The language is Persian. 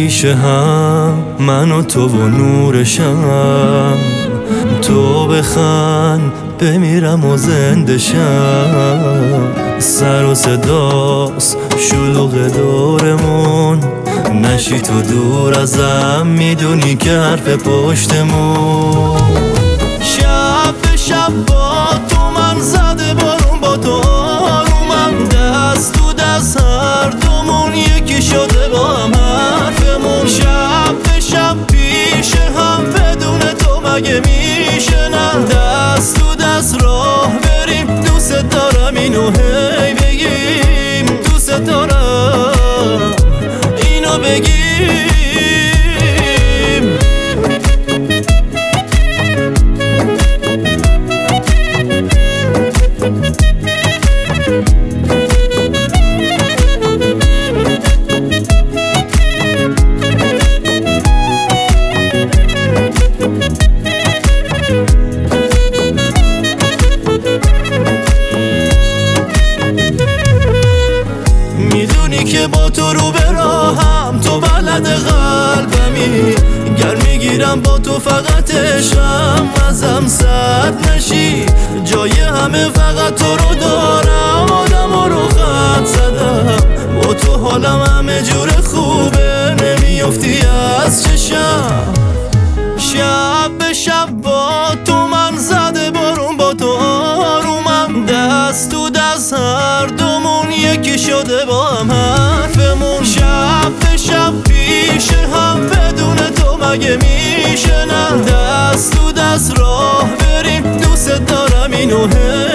پیش هم، من و تو و نورشم. تو بخند بمیرم و زنده شم. سر و صداست شلوغ دورمون، نشی تو دور ازم، میدونی که حرف پشتمون. شب به شب با تو من زده بارون، با تو آرومم، دست تو دست هر دومون یکی شده با هم حرفمون. شب به شب پیش هم بدون تو مگه میشه نه؟ دست تو دست راه بریم، دوست دارم اینو هی بگیم، دوست دارم اینو بگیم. میدونی که با تو رو به راهم، تو بلد قلبمی، گر میگیرم با تو فقط عشقم، ازم سرد نشی. جای همه فقط تو رو دارم، آدم رو خط زدم، با تو حالم همه جور خوبه، نمیافتی از چشم. شب به شب با تو من زده بارون، با تو آرومم، دست تو دست هر دومون یکی شده با هم حرفمون. شب به شب پیش هم بدون تو مگه میشه نه؟ دست تو دست راه بریم، دوست دارم اینو